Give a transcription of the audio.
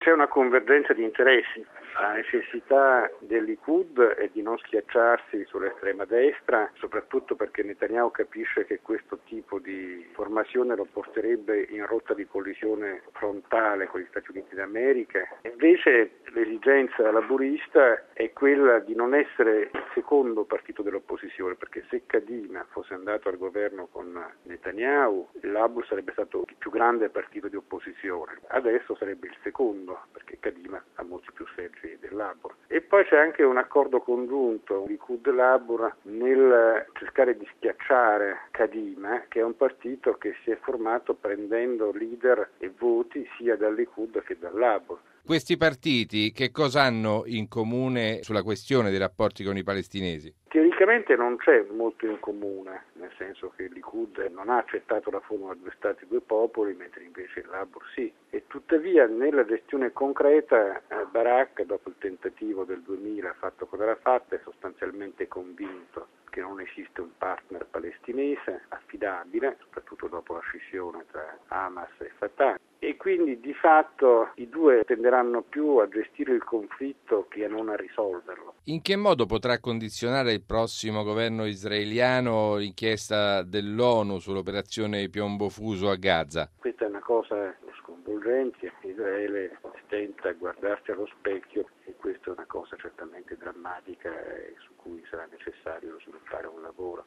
C'è una convergenza di interessi. La necessità del Likud è di non schiacciarsi sull'estrema destra, soprattutto perché Netanyahu capisce che questo tipo di formazione lo porterebbe in rotta di collisione frontale con gli Stati Uniti d'America. Invece l'esigenza laburista è quella di non essere il secondo partito dell'opposizione, perché se Kadima fosse andato al governo con Netanyahu, il Labur sarebbe stato il più grande partito di opposizione. Adesso sarebbe il secondo, perché Kadima ha molti più seggi del Labor. E poi c'è anche un accordo congiunto Likud-Labor nel cercare di schiacciare Kadima, che è un partito che si è formato prendendo leader e voti sia dal Likud che dal Labor. Questi partiti che cosa hanno in comune sulla questione dei rapporti con i palestinesi? Teoricamente non c'è molto in comune, nel senso che il Likud non ha accettato la formula due stati due popoli, mentre invece il Labor sì. E tuttavia nella gestione concreta Barak, dopo il tentativo del 2000 fatto con Arafat, è sostanzialmente convinto che non esiste un partner palestinese affidabile, soprattutto dopo la scissione tra Hamas e Fatah. E quindi di fatto i due tenderanno più a gestire il conflitto che a non a risolverlo. In che modo potrà condizionare il prossimo governo israeliano l'inchiesta dell'ONU sull'operazione Piombo Fuso a Gaza? Questa è una cosa sconvolgente. Israele stenta a guardarsi allo specchio e questa è una cosa certamente drammatica e su cui sarà necessario sviluppare un lavoro.